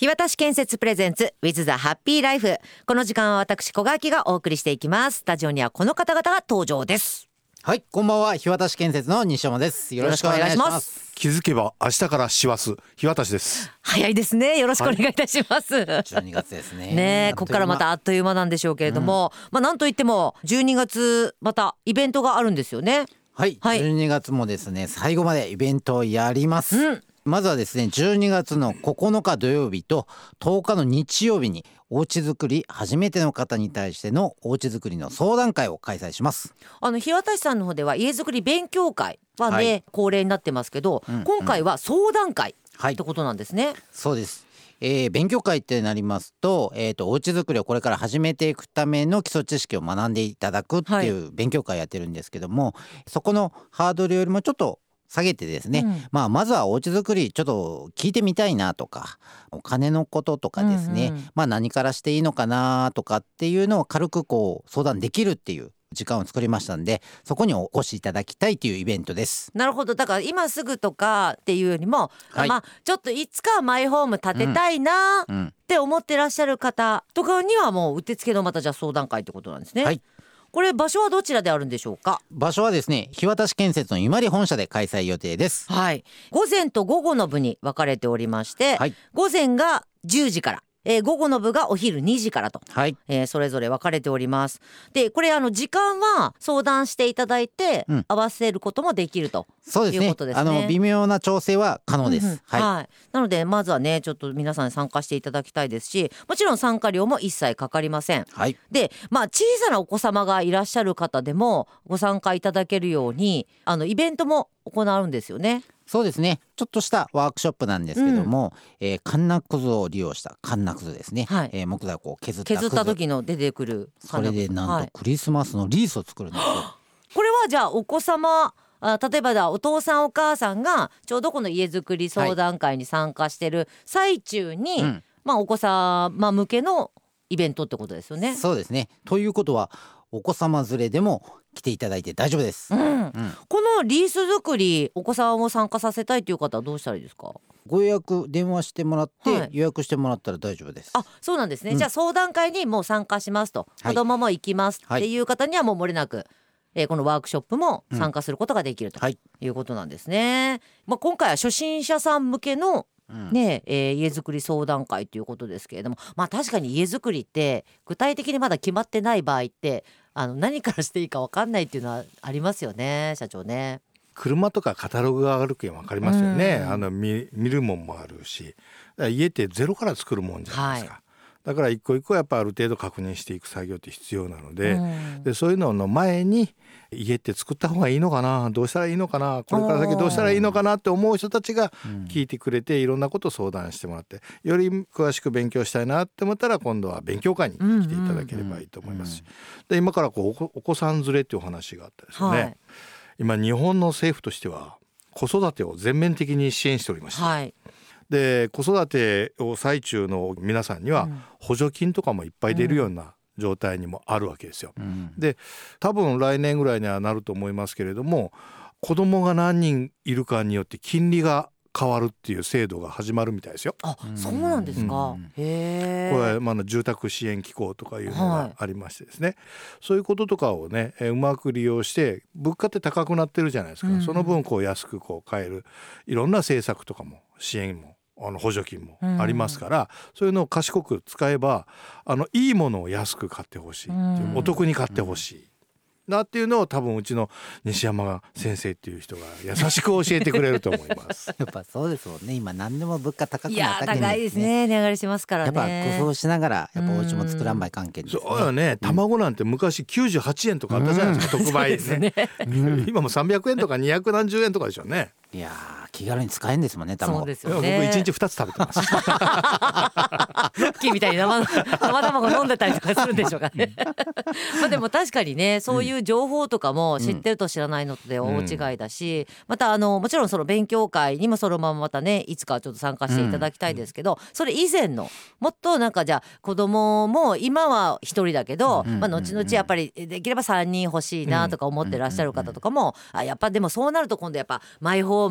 日渡し建設プレゼンツ with the happy life。 この時間は私小垣がお送りしていきます。スタジオにはこの方々が登場です。 はい、こんばんは。日渡し建設の西山です。よろしくお願いします。 気づけば明日から師走、日渡しです。 早いですね。よろしくお願いいたします、 12月ですね。 ね、ここからまたあっという間なんでしょうけれども、なんといっても12月またイベントがあるんですよね。 はい、12月もですね、最後までイベントをやります、まずはですね、12月の9日土曜日と10日の日曜日におうち作り初めての方に対してのおうち作りの相談会を開催します。 日渡さんの方では家づくり勉強会はね、恒例になってますけど、今回は相談会ってことなんですね。 そうです。勉強会ってなりますと、おうち作りをこれから始めていくための基礎知識を学んでいただくっていう勉強会やってるんですけども、そこのハードルよりもちょっと下げてですね、まずはおうち作りちょっと聞いてみたいなとか、お金のこととかですね、何からしていいのかなとかっていうのを軽く相談できるっていう時間を作りましたんで、そこにお越しいただきたいというイベントです。 なるほど。だから今すぐとかっていうよりも、ちょっといつかマイホーム建てたいなって思ってらっしゃる方とかにはもううってつけのまたじゃあ相談会ってことなんですね。はい。これ場所はどちらであるんでしょうか？ 場所はですね、日渡し建設の伊万里本社で開催予定です。 はい。午前と午後の部に分かれておりまして、午前が10時から、午後の部がお昼2時からと、それぞれ分かれております。で、これ時間は相談していただいて、合わせることもできるということですね。 そうですね。微妙な調整は可能です。 なのでまずはね、ちょっと皆さんに参加していただきたいですし、もちろん参加料も一切かかりません。で、小さなお子様がいらっしゃる方でもご参加いただけるようにイベントも行うんですよね。 そうですね。ちょっとしたワークショップなんですけども、カンナくずを利用したカンナくずですね。木材を削った時の出てくるそれでなんとクリスマスのリースを作るんですよ。 これはじゃあお子様、例えばお父さんお母さんがちょうどこの家づくり相談会に参加してる最中に、お子様向けのイベントってことですよね。 そうですね。ということはお子様連れでも来ていただいて大丈夫です。 このリース作り、お子さんを参加させたいという方はどうしたらいいですか？ ご予約電話してもらって、予約してもらったら大丈夫です。 そうなんですね。じゃあ相談会にもう参加しますと、子供も行きますっていう方にはもう漏れなく、このワークショップも参加することができるということなんですね。今回は初心者さん向けの家づくり相談会ということですけれども、確かに家づくりって具体的にまだ決まってない場合って何からしていいか分かんないっていうのはありますよね、社長ね。 車とかカタログがあるけん分かりますよね。見るもんもあるし、家ってゼロから作るもんじゃないですか。だから一個一個やっぱある程度確認していく作業って必要なので、そういうのの前に家って作った方がいいのかな、どうしたらいいのかな、これから先どうしたらいいのかなって思う人たちが聞いてくれて、いろんなことを相談してもらって、より詳しく勉強したいなって思ったら今度は勉強会に来ていただければいいと思いますし、で今からお子さん連れっていうお話があったですよね。今日本の政府としては子育てを全面的に支援しておりまして、で子育てを最中の皆さんには補助金とかもいっぱい出るような状態にもあるわけですよ。で多分来年ぐらいにはなると思いますけれども、子供が何人いるかによって金利が変わるっていう制度が始まるみたいですよ。 そうなんですか。へこれは住宅支援機構とかいうのがありましてですね、そういうこととかをね、うまく利用して、物価って高くなってるじゃないですか。その分安く買えるいろんな政策とかも支援も補助金もありますから、そういうのを賢く使えばいいものを安く買ってほしい、お得に買ってほしいなっていうのを多分うちの西山先生っていう人が優しく教えてくれると思いますやっぱそうですもんね。今何でも物価高くなったけど、 高いですね。値上がりしますからね。 やっぱ工夫しながらやっぱお家も作らんばい関係ですね。 そうよね。卵なんて昔98円とかあったじゃないですか、特売でね。今も300円とか200何十円とかでしょうね。 いや気軽に使えんですもんね、卵。 そうですよね。 僕1日2つ食べてます。 さっきみたいに生卵飲んでたりとかするんでしょうかね。でも確かにね、そういう情報とかも知ってると知らないので大違いだし、またもちろんその勉強会にもそのまままたね、いつかちょっと参加していただきたいですけど、それ以前のもっとじゃあ子供も今は一人だけど、後々やっぱりできれば3人欲しいなとか思ってらっしゃる方とかも、やっぱでもそうなると今度やっぱマイホーム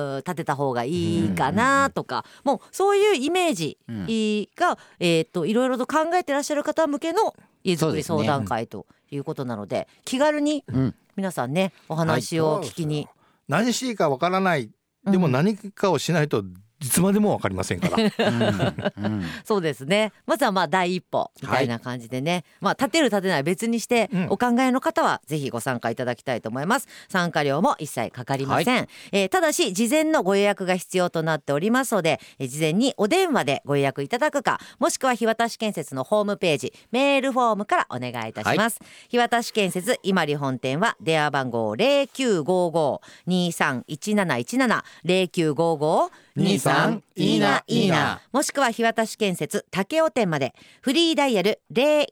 建てた方がいいかなとか、もうそういうイメージが、いろいろと考えてらっしゃる方向けの家づくり相談会ということなので、気軽に皆さんねお話を聞きに、 何していいかわからない、でも何かをしないといつまでもわかりませんからそうですね。まずはまあ第一歩みたいな感じでね、立てる立てない別にして、お考えの方はぜひご参加いただきたいと思います。参加料も一切かかりません、ただし事前のご予約が必要となっておりますので、事前にお電話でご予約いただくか、もしくは日渡建設のホームページメールフォームからお願いいたします、日渡建設今里本店は電話番号 0955-231717 0955-23いいないいな、もしくは日渡建設武雄店まで。フリーダイヤル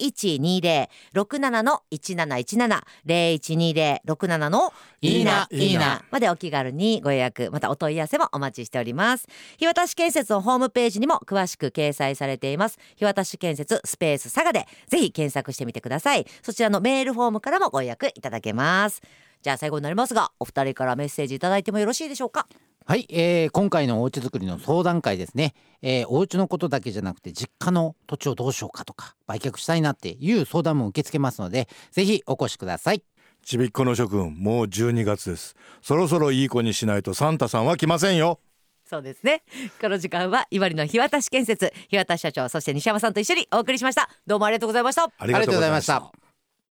0120-67-1717 0120-67いいないいなまでお気軽にご予約、またお問い合わせもお待ちしております。日渡建設のホームページにも詳しく掲載されています。日渡建設スペース佐賀でぜひ検索してみてください。そちらのメールフォームからもご予約いただけます。じゃあ最後になりますが、お二人からメッセージいただいてもよろしいでしょうか。 はい、今回のおうち作りの相談会ですね、お家のことだけじゃなくて実家の土地をどうしようかとか売却したいなっていう相談も受け付けますので、ぜひお越しください。 ちびっこの諸君、もう12月です。そろそろいい子にしないとサンタさんは来ませんよ。 そうですね。この時間は今里の日渡建設日渡社長、そして西山さんと一緒にお送りしました。どうもありがとうございました。 ありがとうございました。